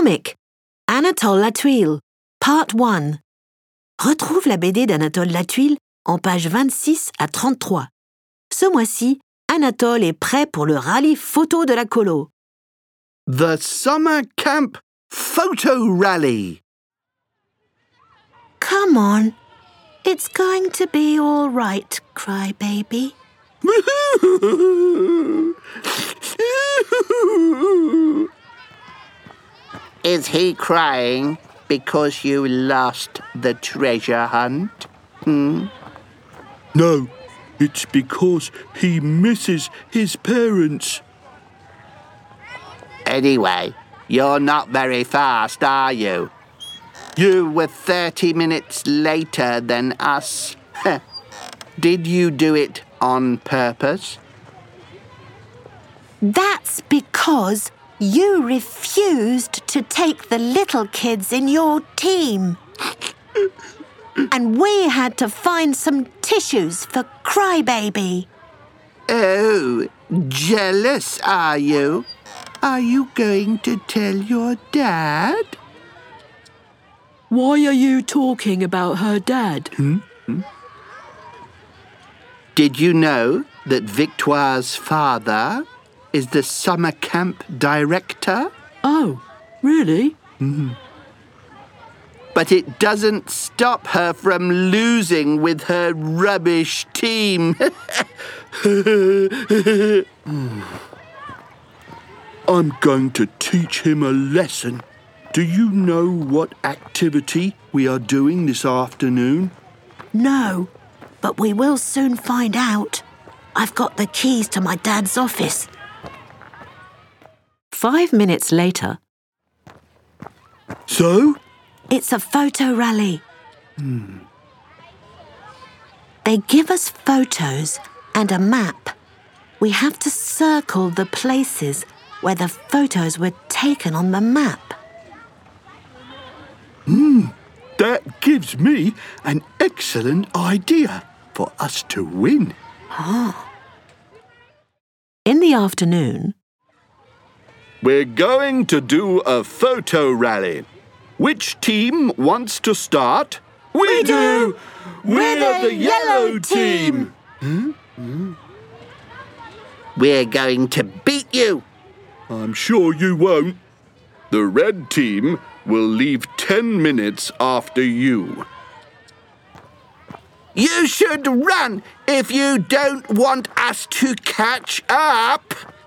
Comic Anatole Latouille, Part 1. Retrouve la BD d'Anatole Latouille en pages 26 à 33. Ce mois-ci, Anatole est prêt pour le rallye photo de la colo. The Summer Camp Photo Rally. Come on. It's going to be all right, crybaby. Is he crying because you lost the treasure hunt? No, it's because he misses his parents. Anyway, you're not very fast, are you? You were 30 minutes later than us. Did you do it on purpose? That's because you refused to take the little kids in your team. And we had to find some tissues for Crybaby. Oh, jealous, are you? Are you going to tell your dad? Why are you talking about her dad? Did you know that Victoire's father is the summer camp director? Oh, really? But it doesn't stop her from losing with her rubbish team. I'm going to teach him a lesson. Do you know what activity we are doing this afternoon? No, but we will soon find out. I've got the keys to my dad's office. 5 minutes later. So? It's a photo rally. They give us photos and a map. We have to circle the places where the photos were taken on the map. That gives me an excellent idea for us to win. In the afternoon, We're going to do a photo rally. Which team wants to start? We do! We're the yellow team! We're going to beat you. I'm sure you won't. The red team will leave 10 minutes after you. You should run if you don't want us to catch up.